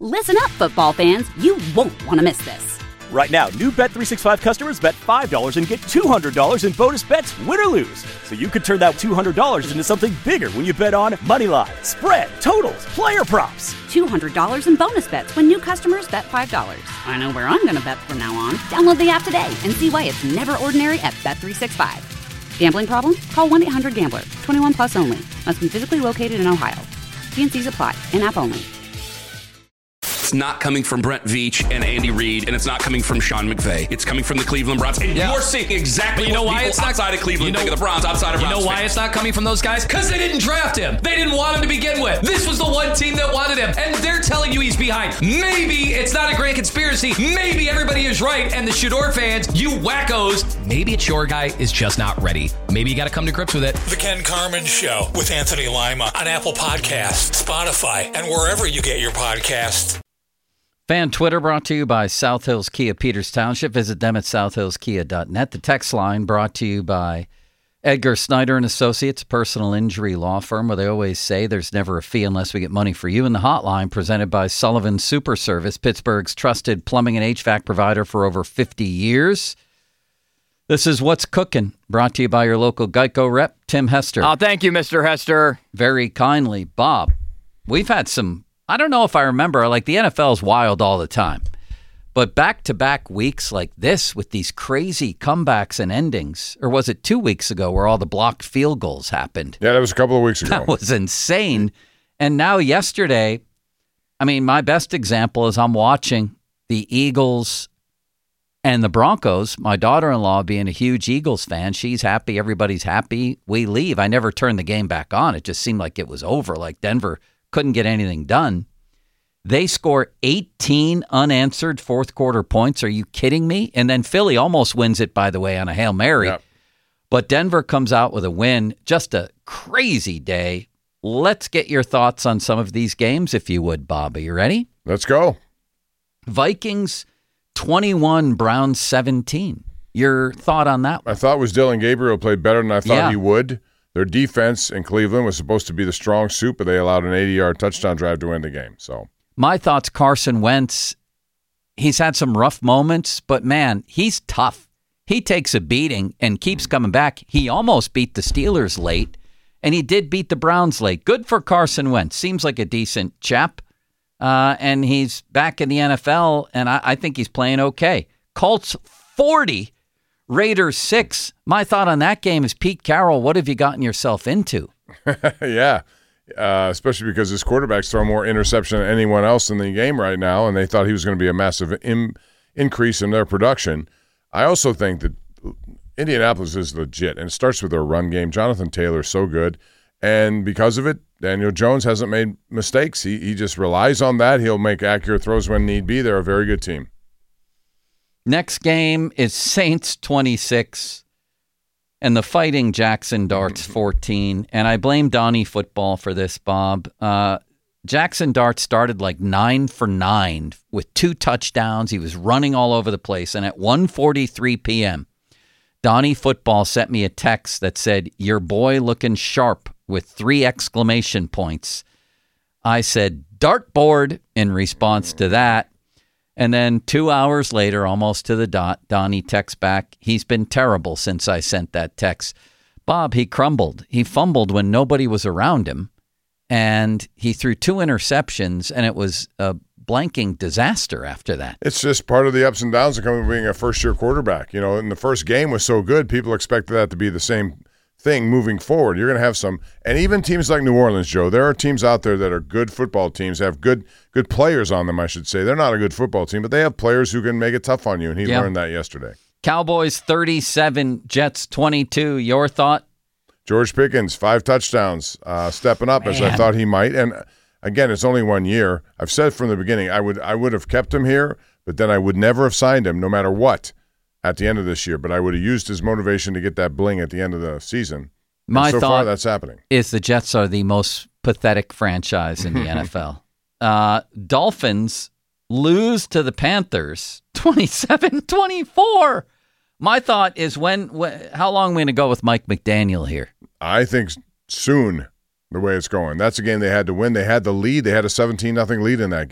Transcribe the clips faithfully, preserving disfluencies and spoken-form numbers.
Listen up, football fans. You won't want to miss this. Right now, new Bet three sixty-five customers bet five dollars and get two hundred dollars in bonus bets, win or lose. So you could turn that two hundred dollars into something bigger when you bet on money line, spread, totals, player props. two hundred dollars in bonus bets when new customers bet five dollars. I know where I'm going to bet from now on. Download the app today and see why it's never ordinary at Bet three sixty-five. Gambling problem? Call one eight hundred gambler. twenty-one plus only. Must be physically located in Ohio. T and C's apply. In-app only. It's not coming from Brent Veach and Andy Reid, and it's not coming from Sean McVay. It's coming from the Cleveland Browns. And yeah. you're seeing exactly you know what why people it's not, outside of Cleveland you know, think of the Browns, outside of Browns. You know why fans. It's not coming from those guys? Because they didn't draft him. They didn't want him to begin with. This was the one team that wanted him, and they're telling you he's behind. Maybe it's not a grand conspiracy. Maybe everybody is right, and the Shador fans, you wackos, maybe it's your guy is just not ready. Maybe you got to come to grips with it. The Ken Carman Show with Anthony Lima on Apple Podcasts, Spotify, and wherever you get your podcasts. Fan Twitter brought to you by South Hills Kia Peters Township. Visit them at south hills kia dot net. The text line brought to you by Edgar Snyder and Associates, a personal injury law firm where they always say there's never a fee unless we get money for you. And the hotline presented by Sullivan Super Service, Pittsburgh's trusted plumbing and H V A C provider for over fifty years. This is What's Cooking, brought to you by your local Geico rep, Tim Hester. Oh, thank you, Mister Hester. Very kindly, Bob. We've had some... I don't know if I remember, like the N F L is wild all the time, but back-to-back weeks like this with these crazy comebacks and endings, or was it two weeks ago where all the blocked field goals happened? Yeah, that was a couple of weeks ago. That was insane. And now yesterday, I mean, my best example is I'm watching the Eagles and the Broncos. My daughter-in-law being a huge Eagles fan, she's happy, everybody's happy. We leave. I never turned the game back on. It just seemed like it was over, like Denver couldn't get anything done. They score eighteen unanswered fourth quarter points. Are you kidding me? And then Philly almost wins it, by the way, on a Hail Mary. Yep. But Denver comes out with a win. Just a crazy day. Let's get your thoughts on some of these games, if you would, Bob. Are you ready? Let's go. Vikings twenty-one, Browns seventeen. Your thought on that one? I thought was Dylan Gabriel played better than I thought yeah. he would. Their defense in Cleveland was supposed to be the strong suit, but they allowed an eighty-yard touchdown drive to win the game. So my thoughts, Carson Wentz, he's had some rough moments, but, man, he's tough. He takes a beating and keeps coming back. He almost beat the Steelers late, and he did beat the Browns late. Good for Carson Wentz. Seems like a decent chap, uh, and he's back in the N F L, and I, I think he's playing okay. Colts forty. Raiders six. My thought on that game is, Pete Carroll, what have you gotten yourself into? yeah, uh, especially because his quarterbacks throw more interception than anyone else in the game right now, and they thought he was going to be a massive im- increase in their production. I also think that Indianapolis is legit, and it starts with their run game. Jonathan Taylor is so good, and because of it, Daniel Jones hasn't made mistakes. He, he just relies on that. He'll make accurate throws when need be. They're a very good team. Next game is Saints twenty-six and the Fighting Jackson Darts fourteen. And I blame Donnie Football for this, Bob. Uh, Jackson Dart started like nine for nine with two touchdowns. He was running all over the place. And at one forty-three p.m., Donnie Football sent me a text that said, "Your boy looking sharp," with three exclamation points. I said, "Dartboard," in response to that. And then two hours later, almost to the dot, Donnie texts back, "He's been terrible since I sent that text." Bob, he crumbled. He fumbled when nobody was around him, and he threw two interceptions, and it was a blanking disaster after that. It's just part of the ups and downs of coming being a first-year quarterback. You know, and the first game was so good, people expected that to be the same thing moving forward. You're going to have some, and even teams like New Orleans, Joe, there are teams out there that are good football teams, have good good players on them, I should say. They're not a good football team, but they have players who can make it tough on you, and he yeah. learned that yesterday. Cowboys thirty-seven, Jets twenty-two. Your thought? George Pickens, five touchdowns, uh, stepping up Man. as I thought he might. And again, it's only one year. I've said from the beginning, I would I would have kept him here, but then I would never have signed him, no matter what, at the end of this year. But I would have used his motivation to get that bling at the end of the season. My and so thought far, that's happening. Is the Jets are the most pathetic franchise in the N F L. Uh, Dolphins lose to the Panthers twenty-seven twenty-four. My thought is, when, when how long are we going to go with Mike McDaniel here? I think soon, the way it's going. That's a game they had to win. They had the lead. They had a seventeen nothing lead in that game.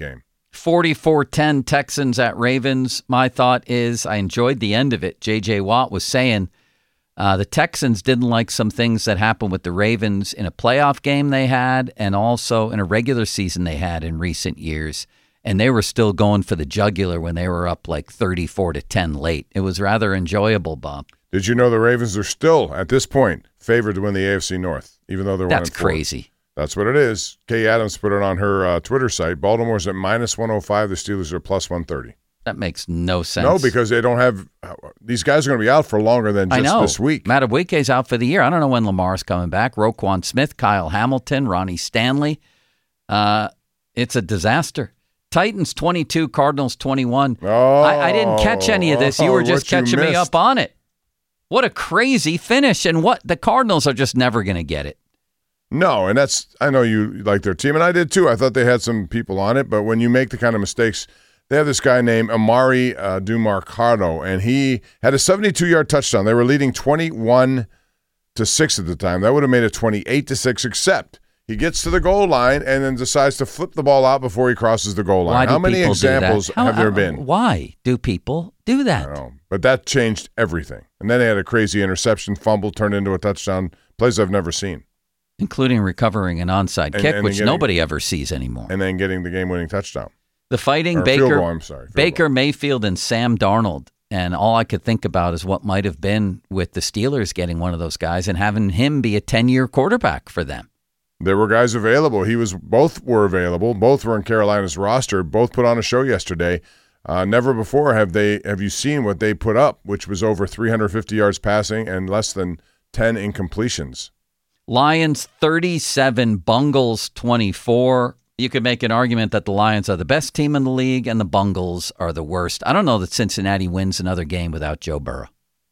forty-four ten Texans at Ravens. My thought is I enjoyed the end of it. J J. Watt was saying uh, the Texans didn't like some things that happened with the Ravens in a playoff game they had and also in a regular season they had in recent years. And they were still going for the jugular when they were up like thirty-four to ten late. It was rather enjoyable, Bob. Did you know the Ravens are still, at this point, favored to win the A F C North, even though they're one and four? That's crazy. That's what it is. Kay Adams put it on her uh, Twitter site. Baltimore's at minus one oh five. The Steelers are plus one thirty. That makes no sense. No, because they don't have – these guys are going to be out for longer than just I know. this week. Madubuike's out for the year. I don't know when Lamar's coming back. Roquan Smith, Kyle Hamilton, Ronnie Stanley. Uh, it's a disaster. Titans twenty-two, Cardinals twenty-one. Oh, I, I didn't catch any of this. You were just catching me up on it. What a crazy finish. And what the Cardinals are just never going to get it. No, and that's – I know you like their team, and I did too. I thought they had some people on it, but when you make the kind of mistakes – they have this guy named Amari uh, Dumarcado, and he had a seventy-two-yard touchdown. They were leading twenty-one to six at the time. That would have made it twenty-eight to six, except he gets to the goal line and then decides to flip the ball out before he crosses the goal line. Why do How many people examples do that? How, have there uh, been? Why do people do that? I don't know, but that changed everything. And then they had a crazy interception, fumble, turned into a touchdown, plays I've never seen. Including recovering an onside And- kick, and which getting- nobody ever sees anymore. And then getting the game-winning touchdown. The Fighting Or field Baker, goal, I'm sorry, field Baker goal. Mayfield and Sam Darnold. And all I could think about is what might have been with the Steelers getting one of those guys and having him be a ten-year quarterback for them. There were guys available. He was both were available. Both were in Carolina's roster. Both put on a show yesterday. Uh, never before have they have you seen what they put up, which was over three hundred fifty yards passing and less than ten incompletions. Lions thirty-seven, Bungles twenty-four. You could make an argument that the Lions are the best team in the league and the Bungles are the worst. I don't know that Cincinnati wins another game without Joe Burrow.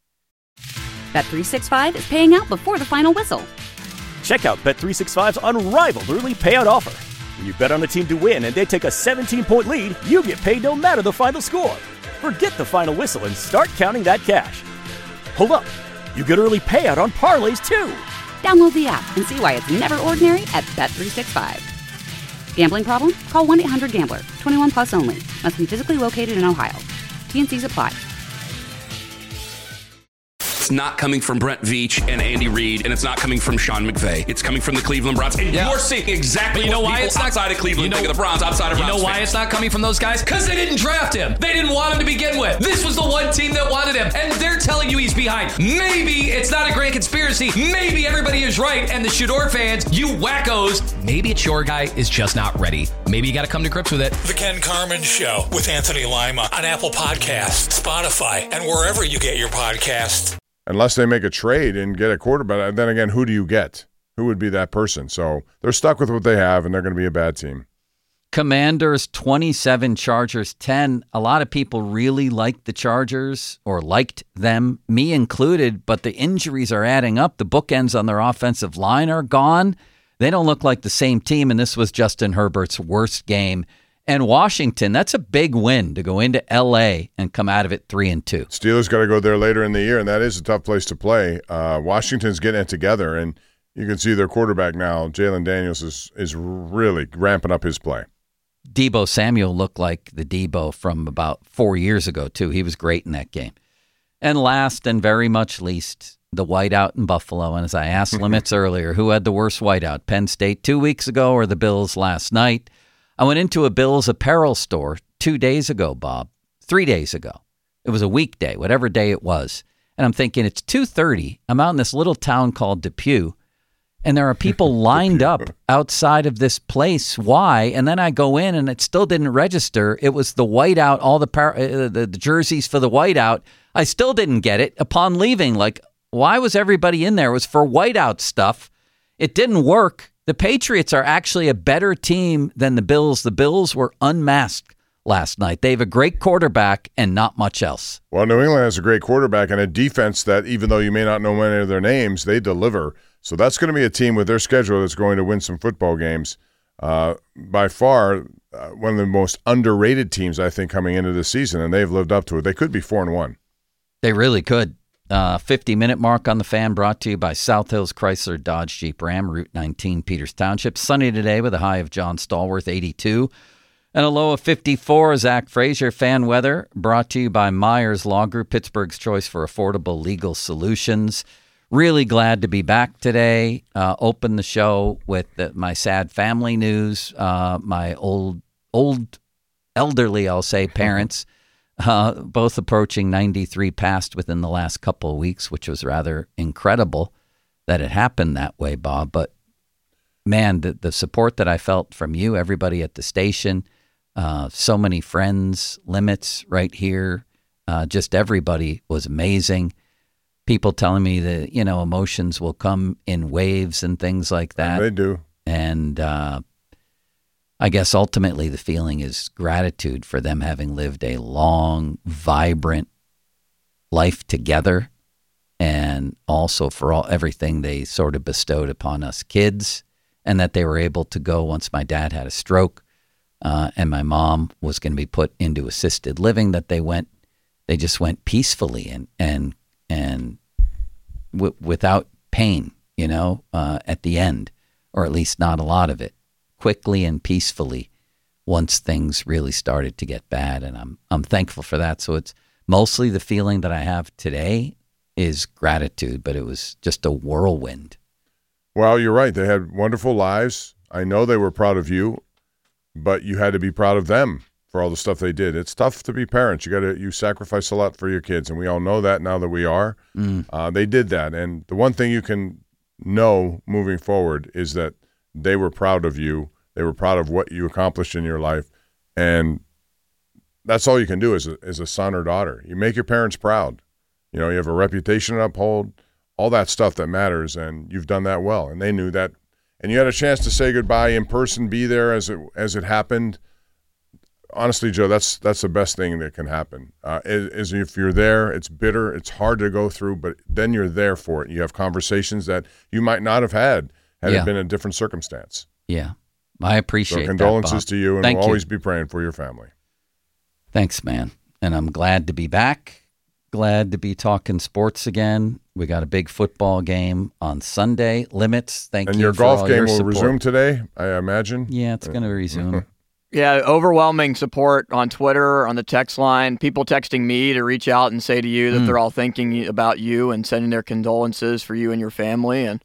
Bet three sixty-five is paying out before the final whistle. Check out Bet three sixty-five's unrivaled early payout offer. When you bet on a team to win and they take a seventeen-point lead, you get paid no matter the final score. Forget the final whistle and start counting that cash. Hold up. You get early payout on parlays, too. Download the app and see why it's never ordinary at Bet three sixty-five. Gambling problem? Call one eight hundred gambler. twenty-one plus only. Must be physically located in Ohio. T and C's apply. It's not coming from Brent Veach and Andy Reid, and it's not coming from Sean McVay. It's coming from the Cleveland Browns. And Yeah. you're seeing exactly But you know what why people it's not- outside of Cleveland you know- think of the Browns, outside of You Browns know why fans. it's not coming from those guys? Because they didn't draft him. They didn't want him to begin with. This was the one team that wanted him, and they're telling you he's behind. Maybe it's not a grand conspiracy. Maybe everybody is right, and the Shador fans, you wackos, maybe it's your guy is just not ready. Maybe you got to come to grips with it. The Ken Carmen Show with Anthony Lima on Apple Podcasts, Spotify, and wherever you get your podcasts. Unless they make a trade and get a quarterback, then again, who do you get? Who would be that person? So they're stuck with what they have, and they're going to be a bad team. Commanders twenty-seven, Chargers ten. A lot of people really liked the Chargers or liked them, me included, but the injuries are adding up. The bookends on their offensive line are gone. They don't look like the same team, and this was Justin Herbert's worst game. And Washington, that's a big win to go into L A and come out of it three and two. Steelers got to go there later in the year, and that is a tough place to play. Uh, Washington's getting it together, and you can see their quarterback now, Jalen Daniels, is is really ramping up his play. Deebo Samuel looked like the Deebo from about four years ago, too. He was great in that game. And last and very much least, the whiteout in Buffalo. And as I asked Limits earlier, who had the worst whiteout, Penn State two weeks ago or the Bills last night? I went into a Bills apparel store two days ago, Bob, three days ago. It was a weekday, whatever day it was. And I'm thinking, it's two thirty. I'm out in this little town called Depew, and there are people lined up outside of this place. Why? And then I go in, and it still didn't register. It was the whiteout, all the, par- uh, the, the jerseys for the whiteout. I still didn't get it upon leaving. Like, why was everybody in there? It was for whiteout stuff. It didn't work. The Patriots are actually a better team than the Bills. The Bills were unmasked last night. They have a great quarterback and not much else. Well, New England has a great quarterback and a defense that, even though you may not know many of their names, they deliver. So that's going to be a team with their schedule that's going to win some football games. Uh, by far, uh, one of the most underrated teams, I think, coming into this season, and they've lived up to it. They could be four and one. They really could. Uh, fifty-minute mark on the Fan brought to you by South Hills Chrysler Dodge Jeep Ram, Route nineteen, Peters Township. Sunny today with a high of John Stallworth, eighty-two. And a low of fifty-four, Zach Frazier. Fan weather brought to you by Myers Law Group, Pittsburgh's choice for affordable legal solutions. Really glad to be back today. Uh, open the show with the, my sad family news. Uh, my old, old, elderly, I'll say, parents, uh, both approaching ninety-three, passed within the last couple of weeks, which was rather incredible that it happened that way, Bob. But man, the, the support that I felt from you, everybody at the station, uh, so many friends, Limits right here, uh, just everybody was amazing. People telling me that, you know, emotions will come in waves and things like that. And they do. And uh, I guess ultimately the feeling is gratitude for them having lived a long, vibrant life together, and also for all everything they sort of bestowed upon us kids, and that they were able to go once my dad had a stroke uh, and my mom was going to be put into assisted living, that they went, they just went peacefully and, and, and w- without pain, you know, uh, at the end, or at least not a lot of it, quickly and peacefully once things really started to get bad. And I'm, I'm thankful for that. So it's mostly the feeling that I have today is gratitude, but it was just a whirlwind. Well, you're right. They had wonderful lives. I know they were proud of you, but you had to be proud of them for all the stuff they did. It's tough to be parents. You got to you sacrifice a lot for your kids, and we all know that now that we are. Mm. Uh, they did that, and the one thing you can know moving forward is that they were proud of you. They were proud of what you accomplished in your life, and that's all you can do as a, as a son or daughter. You make your parents proud. You know, you have a reputation to uphold, all that stuff that matters, and you've done that well. And they knew that, and you had a chance to say goodbye in person, be there as it as it happened. Honestly, Joe, that's that's the best thing that can happen. Uh, is, is if you're there, it's bitter, it's hard to go through, but then you're there for it. You have conversations that you might not have had had Yeah. it been a different circumstance. Yeah, I appreciate So condolences that, Bob. to you, and Thank we'll you. always be praying for your family. Thanks, man. And I'm glad to be back. Glad to be talking sports again. We got a big football game on Sunday. Limits, thank And you your for golf all game your will support. resume today, I imagine. Yeah, it's going to resume. Yeah, overwhelming support on Twitter, on the text line. People texting me to reach out and say to you that Mm. they're all thinking about you and sending their condolences for you and your family. And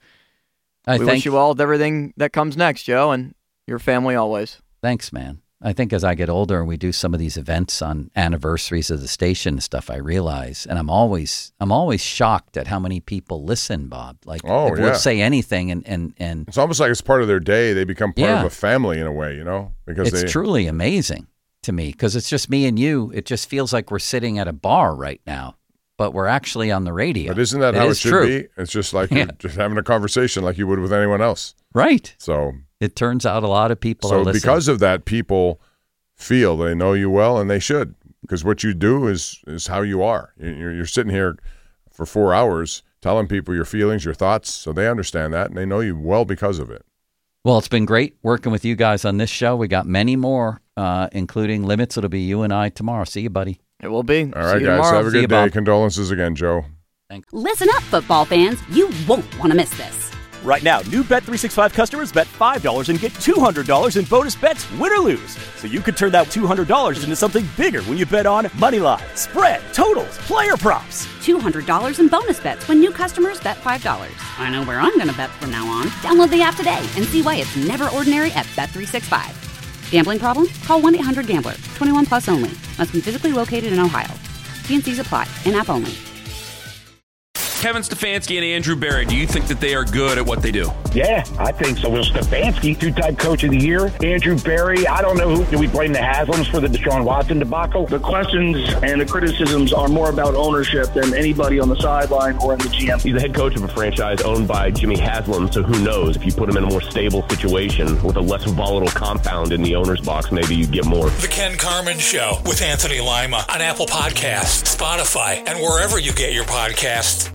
I we thank wish you all with everything that comes next, Joe, and your family always. Thanks, man. I think as I get older and we do some of these events on anniversaries of the station and stuff, I realize, and I'm always, I'm always shocked at how many people listen, Bob. Like, Oh, if yeah. we'll say anything, and and and It's almost like it's part of their day. They become part Yeah. of a family in a way, you know, because it's they, truly amazing to me because it's just me and you. It just feels like we're sitting at a bar right now, but we're actually on the radio. But isn't that how it is should true. be? It's just like Yeah. you're just having a conversation like you would with anyone else. Right. So, It turns out a lot of people are so listening. because of that, people feel they know you well, and they should, because what you do is is how you are. You're, you're sitting here for four hours telling people your feelings, your thoughts, so they understand that, and they know you well because of it. Well, it's been great working with you guys on this show. We got many more, uh, including Limits. It'll be you and I tomorrow. See you, buddy. It will be. All See right, you guys, tomorrow. have a See you, good day. Bob. Condolences again, Joe. Listen up, football fans. You won't want to miss this. Right now, new Bet three sixty-five customers bet five dollars and get two hundred dollars in bonus bets, win or lose. So you could turn that two hundred dollars into something bigger when you bet on money line, spread, totals, player props. two hundred dollars in bonus bets when new customers bet five dollars. I know where I'm going to bet from now on. Download the app today and see why it's never ordinary at Bet three sixty-five. Gambling problem? Call one eight hundred gambler. twenty-one plus only. Must be physically located in Ohio. T and C's apply. In-app only. Kevin Stefanski and Andrew Berry, do you think that they are good at what they do? Yeah, I think so. Will Stefanski, two-time coach of the year. Andrew Berry, I don't know who. Do we blame the Haslams for the Deshaun Watson debacle? The questions and the criticisms are more about ownership than anybody on the sideline or in the G M. He's the head coach of a franchise owned by Jimmy Haslam, so who knows? If you put him in a more stable situation with a less volatile compound in the owner's box, maybe you'd get more. The Ken Carmen Show with Anthony Lima on Apple Podcasts, Spotify, and wherever you get your podcasts.